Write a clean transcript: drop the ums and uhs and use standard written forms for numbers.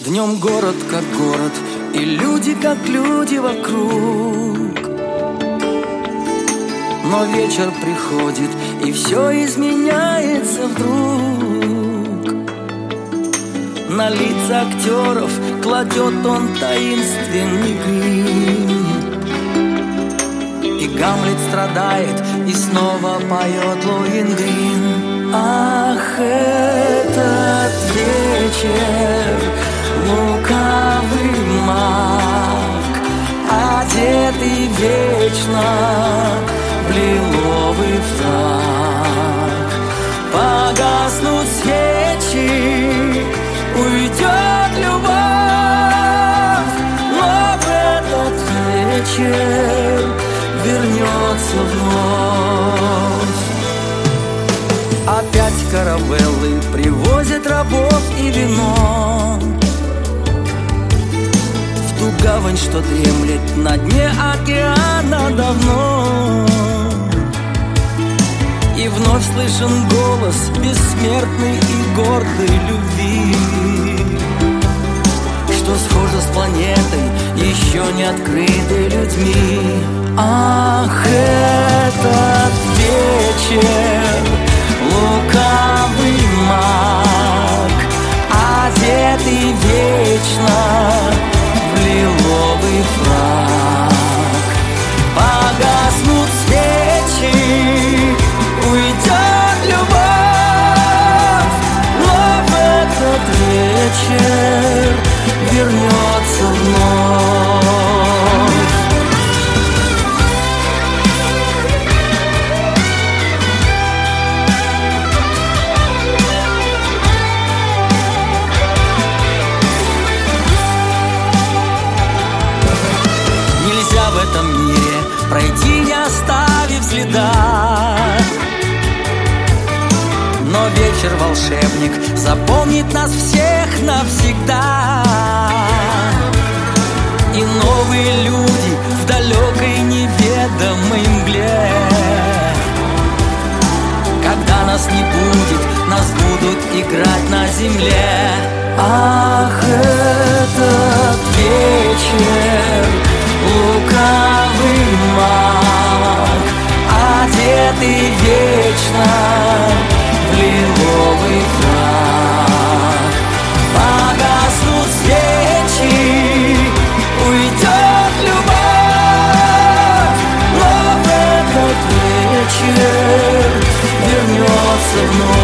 Днем город как город, и люди как люди вокруг. Но вечер приходит, и все изменяется вдруг. На лица актеров кладет он таинственный грим. И Гамлет страдает, и снова поет Лоенгрин. Ах, этот вечер, лукавый маг, одетый вечно в лиловый фрак. Погаснут свечи, уйдет любовь, но в этот вечер вернется вновь. Опять каравеллы привозят рабов и вино в ту гавань, что дремлет на дне океана давно. И вновь слышен голос бессмертной и гордой любви, что схожа с планетой, еще не открытой людьми. Ах, этот вечер, лукавый маг, одетый вечно в лиловый фрак. Погаснут свечи, уйдет любовь, но в этот вечер вернется вновь. Нельзя в этом мире пройти, не оставив следа, но вечер волшебник запомнит нас всех навсегда. И новые люди в далекой неведомой мгле. Когда нас не будет, нас будут играть на земле. Ах, этот вечер, лукавый маг, одетый вечно в лиловый фрак. Погаснут свечи, уйдет любовь, но в этот вечер вернется вновь.